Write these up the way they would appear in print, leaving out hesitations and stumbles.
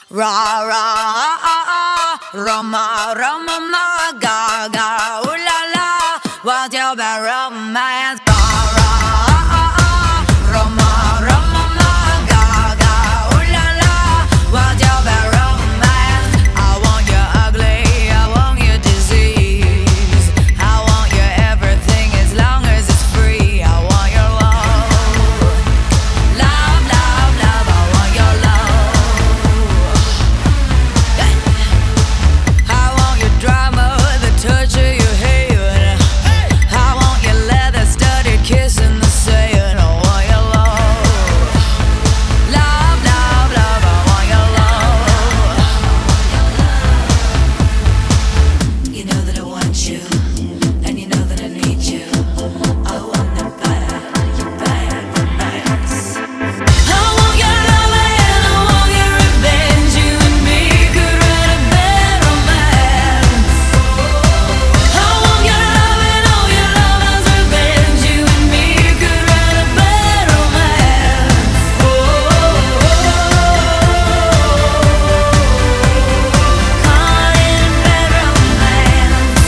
Ra ra Roma Roma ma ga ga ooh la la, what's your bad romance? Ra ra Roma Roma ma ga ga ooh la la, what's your bad romance? I want you ugly, I want you disease, I want you everything as long as it's free. I want your love, love, love, love. I want your love. I want your drama, the touch of your hair. I want your leather-studded kiss in the sand. I want your love, love, love, love. I want your love. You know that I want you, and you know that I need you. I want that bad romance. I want your love and I want your revenge. You and me could write a bad romance. I want your love and all your lovers' revenge. You and me could write a bad romance. Call it a bad romance.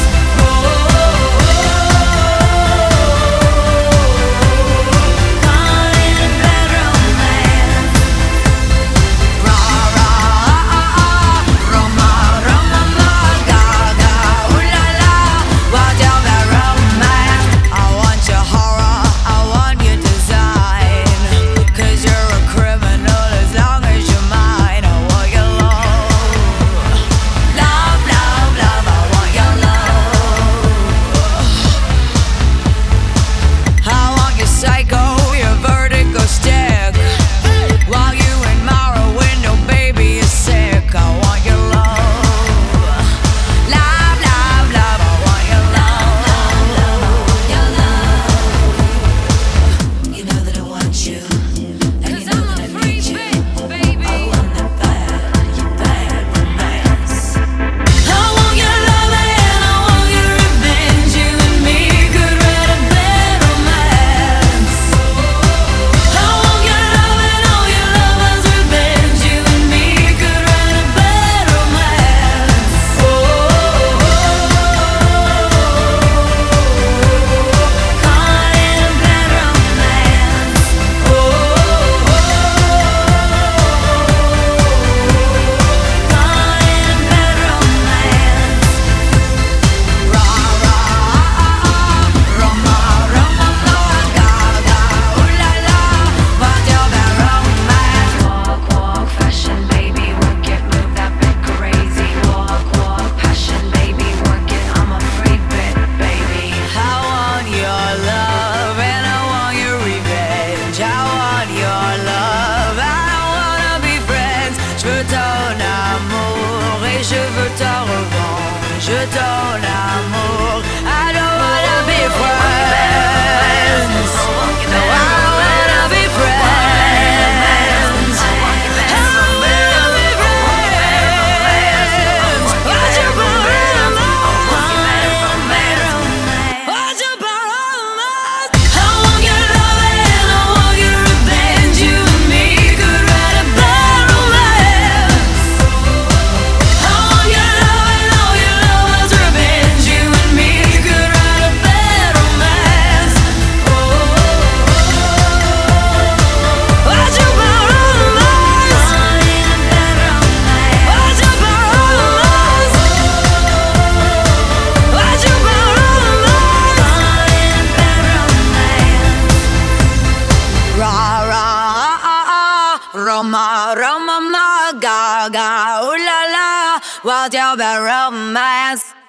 Call it a bad romance. Ra ra Roma Roma ma ga ga ooh la la, what's your bad romance? I want your horror, I want your design, 'cause you're a criminal as long as you're mine. I want your love, love, love, love. I want your love. I want your psycho, your vertigo stick, while you admire a window, baby, you're sick. I want your love, love, love, love. I want your love, your love. You know that I want you, and you know that I need you. I want that bad romance. I want your love and I want your revenge. You and me could write a bad romance. I want your love and all your lovers' revenge. You and me could write a bad romance. Call it a bad romance. Call it a bad romance. Ra ra Roma Roma ma ga ga ooh la la, what's your bad romance? Walk, walk, fashion, baby, work it, move that bit crazy. Walk, walk, passion, baby, work it. I'm a freak bit, baby. I want your love and I want your revenge. I want your love, I wanna be friends. Je veux ton amour et je veux ta revanche. Ton amour, I don't wanna be friends. No, I wanna be friends. I wanna be friends. What's your bad romance? What's your bad romance? I want your love and I want your revenge. You and me could write a bad romance. I want your love and all your lovers' revenge. You and me could write a bad romance. What's your bad romance? What's your bad romance? What's your bad romance? Ra ra Roma Roma ma ga ga ooh la la, what's your bad romance?